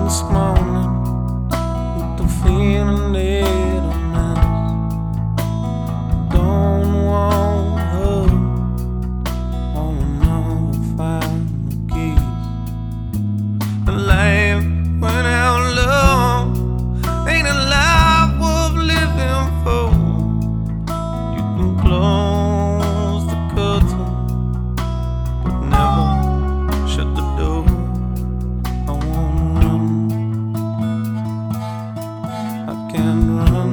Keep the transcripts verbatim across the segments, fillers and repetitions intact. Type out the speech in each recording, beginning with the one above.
this morning with the feeling that I miss. Don't want her, wanna know if I'm the keys. The life went out low, ain't a life worth living for. You can close the curtain, but never shut the door. I wanna run, I can't run.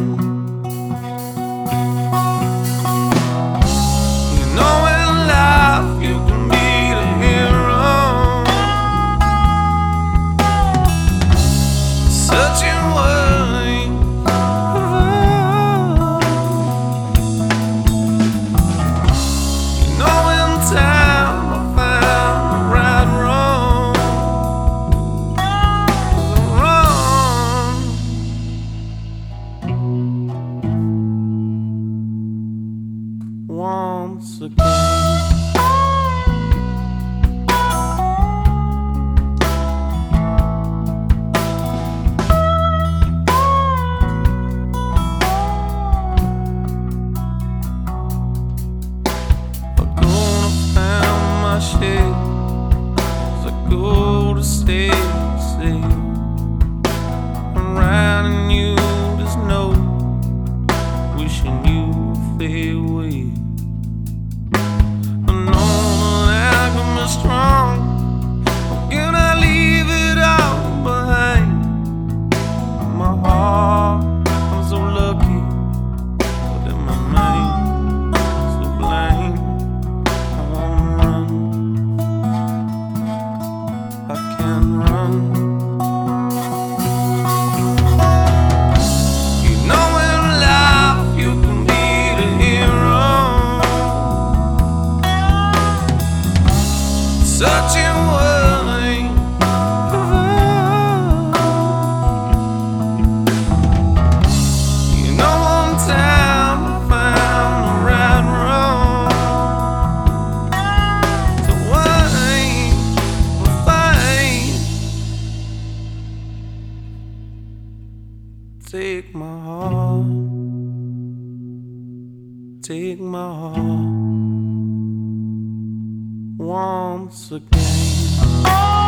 You know in life you can be the hero, searching words. You know in time I found the right road. Run once again. I'm gonna find my shade as I go to stay safe. I'm writing you this note, wishing you would fade away. I know the lack of me strong, how can I leave it all behind? My heart, I'm so lucky, but in my mind, so blind. I wanna run, I can't run. You know in life you can be the hero, searching words. You know on time I found the right road. So wait, fight. Take my heart, take my heart once again.